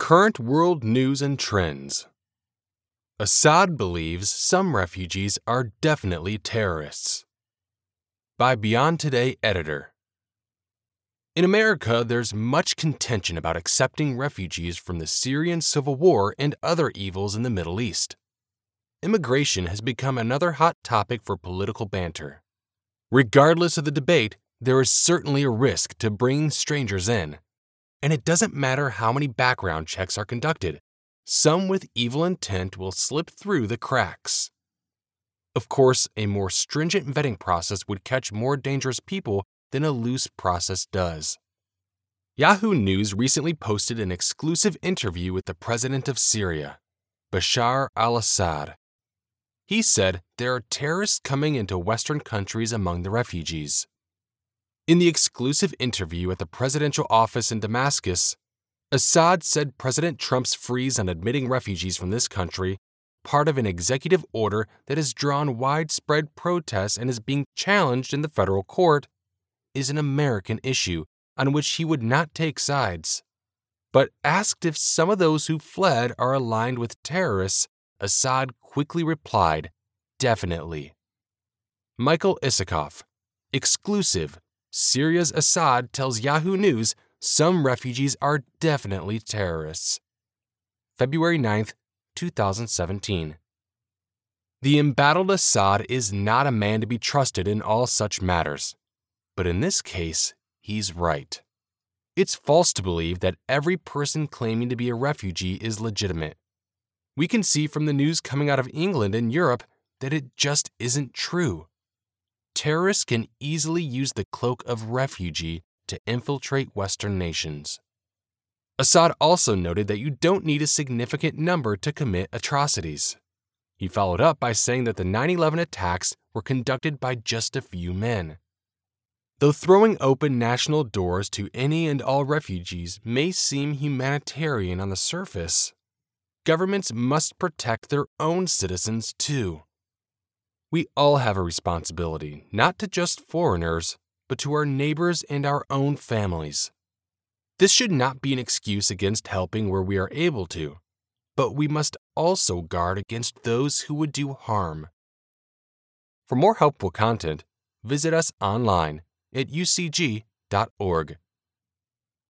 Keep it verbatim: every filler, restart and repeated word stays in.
Current world news and trends. Assad believes some refugees are definitely terrorists. By Beyond Today editor. In America, there's much contention about accepting refugees from the Syrian civil war and other evils in the Middle East. Immigration has become another hot topic for political banter. Regardless of the debate, there is certainly a risk to bringing strangers in. And it doesn't matter how many background checks are conducted. Some with evil intent will slip through the cracks. Of course, a more stringent vetting process would catch more dangerous people than a loose process does. Yahoo News recently posted an exclusive interview with the president of Syria, Bashar al-Assad. He said there are terrorists coming into Western countries among the refugees. In the exclusive interview at the presidential office in Damascus, Assad said President Trump's freeze on admitting refugees from this country, part of an executive order that has drawn widespread protests and is being challenged in the federal court, is an American issue on which he would not take sides. But asked if some of those who fled are aligned with terrorists, Assad quickly replied, "Definitely." Michael Isikoff, exclusive. Syria's Assad tells Yahoo News some refugees are definitely terrorists. February ninth, two thousand seventeen. The embattled Assad is not a man to be trusted in all such matters. But in this case, he's right. It's false to believe that every person claiming to be a refugee is legitimate. We can see from the news coming out of England and Europe that it just isn't true. Terrorists can easily use the cloak of refugee to infiltrate Western nations. Assad also noted that you don't need a significant number to commit atrocities. He followed up by saying that the nine eleven attacks were conducted by just a few men. Though throwing open national doors to any and all refugees may seem humanitarian on the surface, governments must protect their own citizens too. We all have a responsibility, not to just foreigners, but to our neighbors and our own families. This should not be an excuse against helping where we are able to, but we must also guard against those who would do harm. For more helpful content, visit us online at u c g dot org.